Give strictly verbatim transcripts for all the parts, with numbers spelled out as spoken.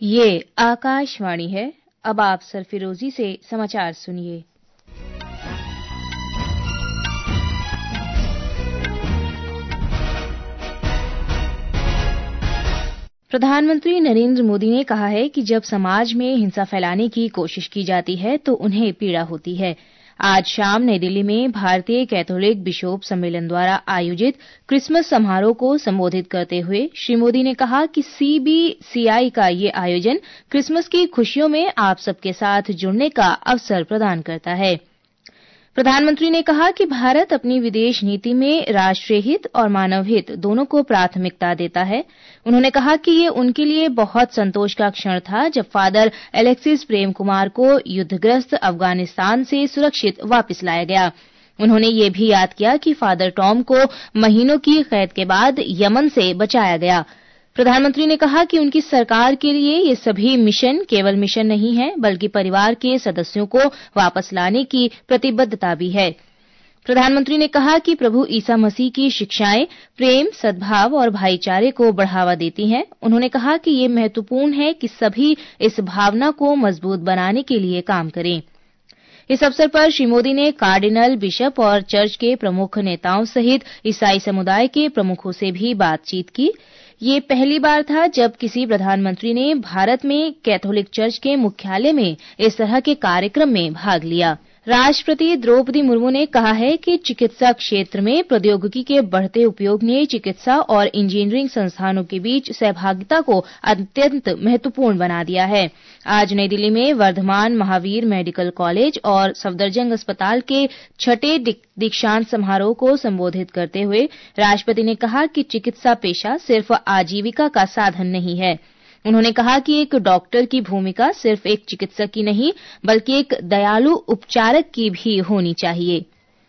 ये आकाशवाणी है। अब आप सरफिरोजी से समाचार सुनिए। प्रधानमंत्री नरेंद्र मोदी ने कहा है कि जब समाज में हिंसा फैलाने की कोशिश की जाती है तो उन्हें पीड़ा होती है। आज शाम नई दिल्ली में भारतीय कैथोलिक बिशप सम्मेलन द्वारा आयोजित क्रिसमस समारोह को संबोधित करते हुए श्री मोदी ने कहा कि सीबीसीआई का ये आयोजन क्रिसमस की खुशियों में आप सबके साथ जुड़ने का अवसर प्रदान करता है। प्रधानमंत्री ने कहा कि भारत अपनी विदेश नीति में राष्ट्रीय हित और मानव हित दोनों को प्राथमिकता देता है। उन्होंने कहा कि ये उनके लिए बहुत संतोष का क्षण था जब फादर एलेक्सिस प्रेम कुमार को युद्धग्रस्त अफगानिस्तान से सुरक्षित वापस लाया गया। उन्होंने ये भी याद किया कि फादर टॉम को महीनों की कैद के बाद यमन से बचाया गया। प्रधानमंत्री ने कहा कि उनकी सरकार के लिए ये सभी मिशन केवल मिशन नहीं है, बल्कि परिवार के सदस्यों को वापस लाने की प्रतिबद्धता भी है। प्रधानमंत्री ने कहा कि प्रभु ईसा मसीह की शिक्षाएं प्रेम, सद्भाव और भाईचारे को बढ़ावा देती हैं। उन्होंने कहा कि ये महत्वपूर्ण है कि सभी इस भावना को मजबूत बनाने के लिए काम करें। इस अवसर पर श्री मोदी ने कार्डिनल, बिशप और चर्च के प्रमुख नेताओं सहित ईसाई समुदाय के प्रमुखों से भी बातचीत की। ये पहली बार था जब किसी प्रधानमंत्री ने भारत में कैथोलिक चर्च के मुख्यालय में इस तरह के कार्यक्रम में भाग लिया। राष्ट्रपति द्रौपदी मुर्मू ने कहा है कि चिकित्सा क्षेत्र में प्रौद्योगिकी के बढ़ते उपयोग ने चिकित्सा और इंजीनियरिंग संस्थानों के बीच सहभागिता को अत्यंत महत्वपूर्ण बना दिया है। आज नई दिल्ली में वर्धमान महावीर मेडिकल कॉलेज और सफदरजंग अस्पताल के छठे दीक्षांत समारोह को संबोधित करते हुए राष्ट्रपति ने कहा कि चिकित्सा पेशा सिर्फ आजीविका का साधन नहीं है। उन्होंने कहा कि एक डॉक्टर की भूमिका सिर्फ एक चिकित्सक की नहीं, बल्कि एक दयालु उपचारक की भी होनी चाहिए।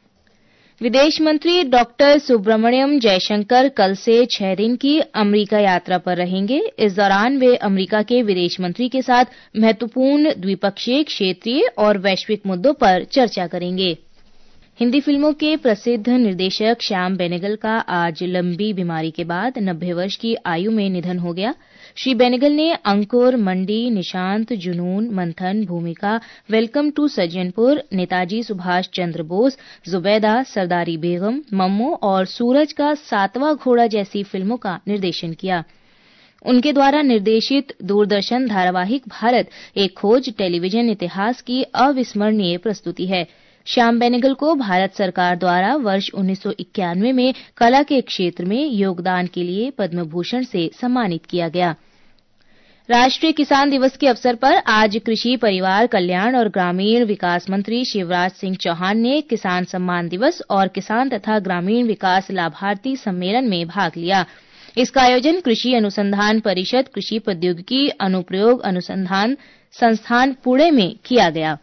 विदेश मंत्री डॉक्टर सुब्रमण्यम जयशंकर कल से छह दिन की अमेरिका यात्रा पर रहेंगे। इस दौरान वे अमेरिका के विदेश मंत्री के साथ महत्वपूर्ण द्विपक्षीय, क्षेत्रीय और वैश्विक मुद्दों पर चर्चा करेंगे। हिंदी फिल्मों के प्रसिद्ध निर्देशक श्याम बेनेगल का आज लंबी बीमारी के बाद नब्बे वर्ष की आयु में निधन हो गया। श्री बेनेगल ने अंकुर, मंडी, निशांत, जुनून, मंथन, भूमिका, वेलकम टू सज्जनपुर, नेताजी सुभाष चंद्र बोस, जुबैदा, सरदारी बेगम, मम्मू और सूरज का सातवां घोड़ा जैसी फिल्मों का निर्देशन किया। उनके द्वारा निर्देशित दूरदर्शन धारावाहिक भारत एक खोज टेलीविजन इतिहास की अविस्मरणीय प्रस्तुति है। श्याम बेनेगल को भारत सरकार द्वारा वर्ष उन्नीस सौ इक्यानवे में कला के क्षेत्र में योगदान के लिए पद्म भूषण से सम्मानित किया गया। राष्ट्रीय किसान दिवस के अवसर पर आज कृषि, परिवार कल्याण और ग्रामीण विकास मंत्री शिवराज सिंह चौहान ने किसान सम्मान दिवस और किसान तथा ग्रामीण विकास लाभार्थी सम्मेलन में भाग लिया। इसका आयोजन कृषि अनुसंधान परिषद, कृषि प्रौद्योगिकी अनुप्रयोग अनुसंधान संस्थान पुणे में किया गया।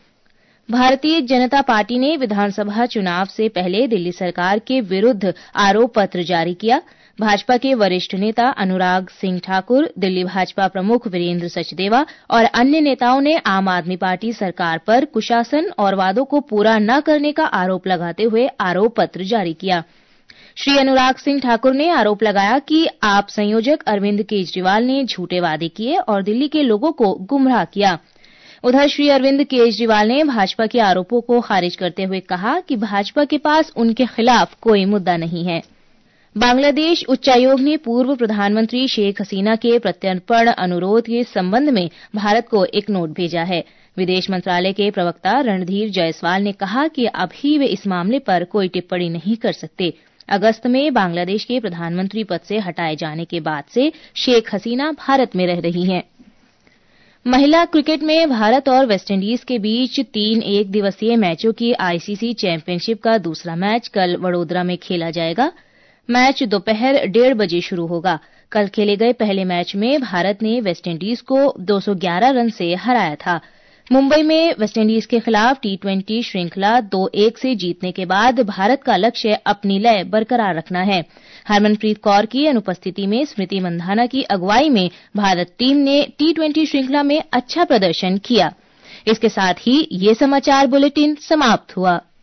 भारतीय जनता पार्टी ने विधानसभा चुनाव से पहले दिल्ली सरकार के विरुद्ध आरोप पत्र जारी किया। भाजपा के वरिष्ठ नेता अनुराग सिंह ठाकुर, दिल्ली भाजपा प्रमुख वीरेंद्र सचदेवा और अन्य नेताओं ने आम आदमी पार्टी सरकार पर कुशासन और वादों को पूरा न करने का आरोप लगाते हुए आरोप पत्र जारी किया। श्री अनुराग सिंह ठाकुर ने आरोप लगाया कि आप संयोजक अरविंद केजरीवाल ने झूठे वादे किए और दिल्ली के लोगों को गुमराह किया। उधर श्री अरविंद केजरीवाल ने भाजपा के आरोपों को खारिज करते हुए कहा कि भाजपा के पास उनके खिलाफ कोई मुद्दा नहीं है। बांग्लादेश उच्चायोग ने पूर्व प्रधानमंत्री शेख हसीना के प्रत्यर्पण अनुरोध के संबंध में भारत को एक नोट भेजा है। विदेश मंत्रालय के प्रवक्ता रणधीर जायसवाल ने कहा कि अभी वे इस मामले पर कोई टिप्पणी नहीं कर सकते। अगस्त में बांग्लादेश के प्रधानमंत्री पद से हटाए जाने के बाद से शेख हसीना भारत में रह रही हैं। महिला क्रिकेट में भारत और वेस्टइंडीज के बीच तीन एक दिवसीय मैचों की आईसीसी चैंपियनशिप का दूसरा मैच कल वडोदरा में खेला जाएगा। मैच दोपहर डेढ़ बजे शुरू होगा। कल खेले गए पहले मैच में भारत ने वेस्टइंडीज को दो सौ ग्यारह रन से हराया था। मुंबई में वेस्टइंडीज के खिलाफ टी ट्वेंटी श्रृंखला दो एक से जीतने के बाद भारत का लक्ष्य अपनी लय बरकरार रखना है। हरमनप्रीत कौर की अनुपस्थिति में स्मृति मंधाना की अगुवाई में भारत टीम ने टी ट्वेंटी श्रृंखला में अच्छा प्रदर्शन किया। इसके साथ ही ये समाचार बुलेटिन समाप्त हुआ।